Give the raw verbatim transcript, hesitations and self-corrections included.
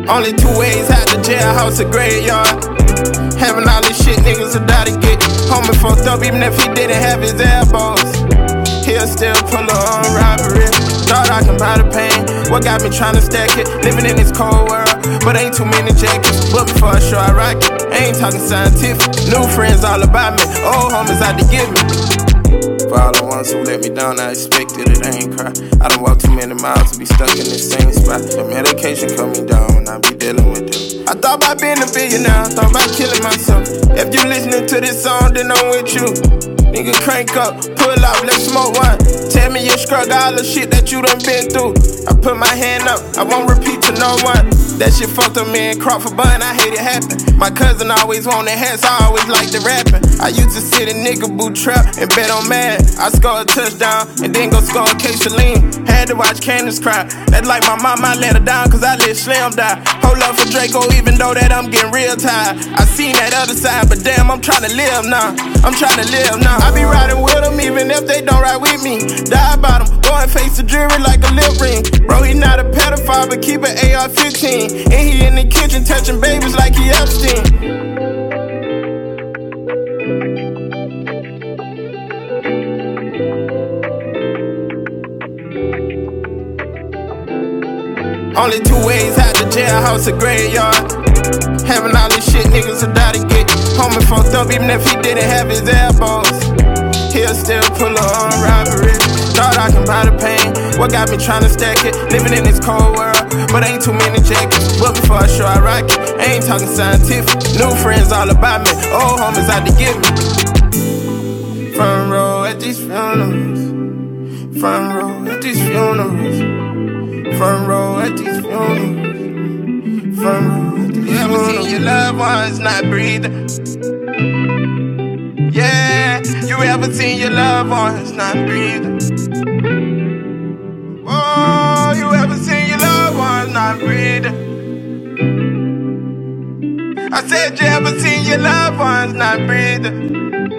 Only two ways out the jailhouse or graveyard. Having all this shit niggas would die to get. Homie fucked up even if he didn't have his elbows. He'll still pull her on robbery. Thought I can buy the pain. What got me trying to stack it? Living in this cold world, but ain't too many jackets. But before I show I rock it, I ain't talking scientific. New friends all about me, old homies out to get me. For all the ones who let me down, I expected it, I ain't cry. I done walked too many miles to be stuck in this same spot. The medication cut me down when I be dealing with them. I thought about being a billionaire, I thought about killing myself. If you listening to this song, then I'm with you. Nigga, crank up, pull up, let's smoke one. Tell me you struggle, all the shit that you done been through. I put my hand up, I won't repeat to no one. That shit fucked up me and Crawford Bun, I hate it happen. My cousin always wanted hats, I always liked the rapping. I used to sit in nigga boot trap and bet on mad. I score a touchdown and then go score a case of lean. Had to watch Candace cry. That's like my mama, I let her down cause I let Slim die. Hold up for Draco even though that I'm getting real tired. I seen that other side, but damn, I'm trying to live now. I'm trying to live now. I be riding with them even if they don't ride with me. Die about them, go and face the jury like a lip ring. Bro, he not a pedophile, but keep an A R fifteen. And he in the kitchen touching babies like he Epstein. Only two ways out the jailhouse or graveyard. Having all this shit niggas would die to get. Homie fucked up even if he didn't have his elbows. He'll still pull her on robbery. Thought I can buy the pain. What got me trying to stack it? Living in this cold world, but ain't too many jackets. But before I show I rock it, I ain't talking scientific. New friends all about me, old homies out to get me. Front row at these funerals. Front row at these funerals. Front row at these funerals. Front row at these funerals. You ever seen your loved ones not breathing? Yeah, you ever seen your loved ones not breathing? Oh, you ever seen your loved ones not breathing? I said you ever seen your loved ones not breathing?